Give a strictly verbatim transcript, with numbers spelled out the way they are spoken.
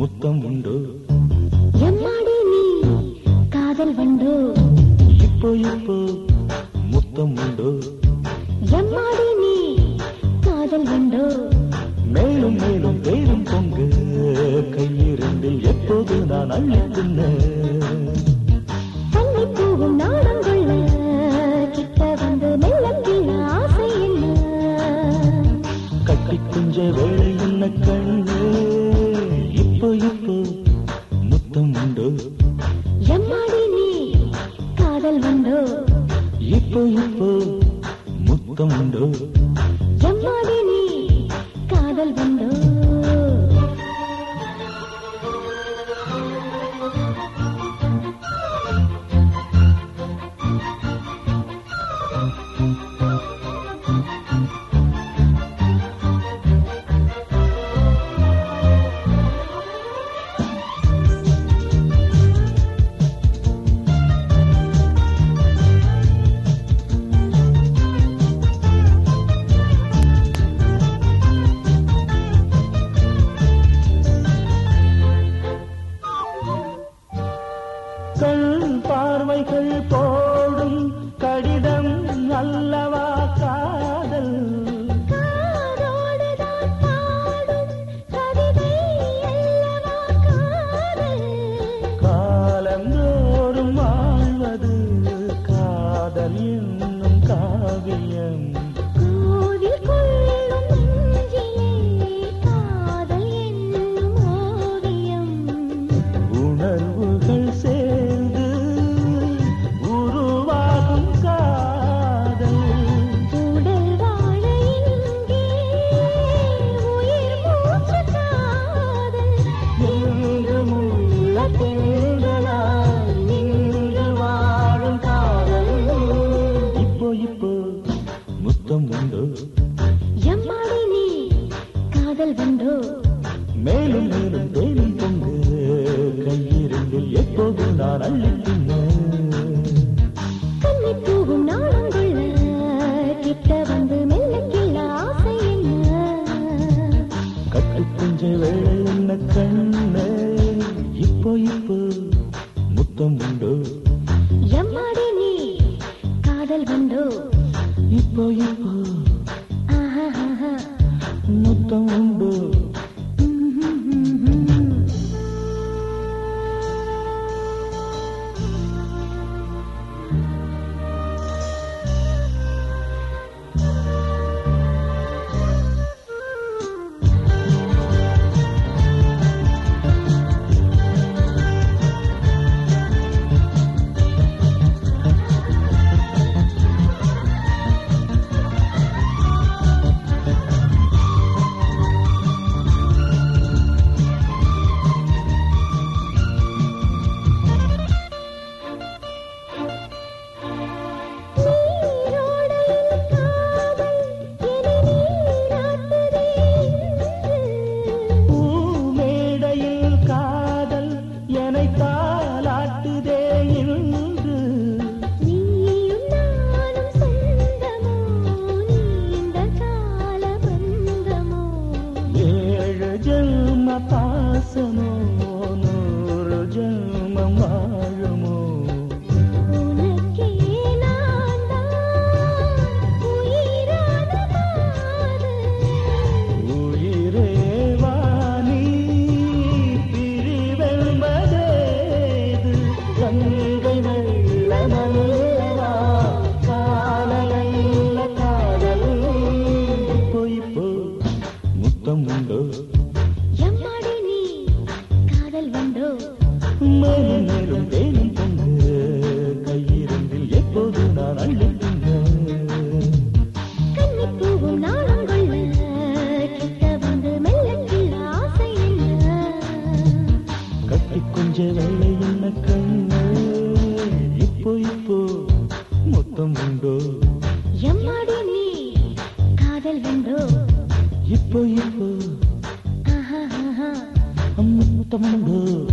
முத்தம் உண்டோ எம்மாடி நீ காதல் வண்டோ இப்போ இப்போ முத்தம் உண்டோ எம்மாடி நீ காதல் வண்டோ மேலும் மேலும் பேரும் பொங்கு கையிரண்டில் எப்போது நான் அள்ளி தின்ன தண்ணி பூவும் நாடம் கொள்ள கிட்ட வந்து மெல்லக்கிள்ள ஆசை என்ன கட்டி குஞ்ச வேலை என்ன கண்ணு இப்போ இப்போ முத்தம் உண்டோ எம்மாடி நீ காதல் வண்டோ இப்போ இப்போ முத்தம் உண்டோ எம்மாடி நீ காதல் வண்டோ கண் பார்வைகள் போடும் கடிதம் அல்லவா காதல் காதோடுதான் பாடும் கவிதை அல்லவா காதல் காலந்தோறும் வாழ்வது காதல் என்னும் காவியம் கோவில் கொள்ளும் நெஞ்சிலே காதல் என்னும் ஓவியம் உணர்வுகள் சேர்ந்து உருவாகும் காதல் உடல் வாழ இங்கே உயிர் மூச்சு காதல் எங்கும் உள்ள பெண்களால் நின்று வாழும் காதல் இப்போ இப்போ முத்தம் உண்டோ எம்மாடி நீ காதல் வண்டோ மேலும் மேலும் தேனும் பொங்கு கையிரண்டில் எப்போது நான் அள்ளி தின்ன கண்ணி பூவும் நாடம் கொள்ள கிட்ட வந்து மெல்லக்கிள்ள ஆசை என்ன கட்டு குஞ்ச வேலை என்ன கண்ணு இப்போ இப்போ முத்தம் உண்டோ எம்மாடி நீ காதல் வண்டோ இப்போ இப்போ ஆஹா முத்தம் உண்டோ பூமேடையில் காதல் என்னை தாலாட்டுதே இன்று நீயும் நானும் சொந்தமோ நீண்ட கால பந்தமோ ஏழு ஜென்ம பாசமோ நூறு ஜென்மம் வாழுமோ உனக்கே நான் தான் உயிரான காதல் உயிரே வாணி பிரிவென்பதேது கங்கை வெள்ளமல்லவா காலையில காதல் இப்போ இப்போ முத்தம் உண்டோ எம்மாடி நீ காதல் வண்டோ மேலும் மேலும் தேனும் பொங்கு கையிரண்டில் எப்போது நான் அள்ளி தின்ன கண்ணி பூவும் நாடம் கொள்ள கிட்ட வந்து மெல்லக்கிள்ள ஆசை என்ன கட்டி கொஞ்ச வேலை என்ன கண்ணு இப்போ இப்போ முத்தம் உண்டோ எம்மாடி நீ காதல் வண்டோ இப்போ இப்போ ஆஹா முத்தம் உண்டோ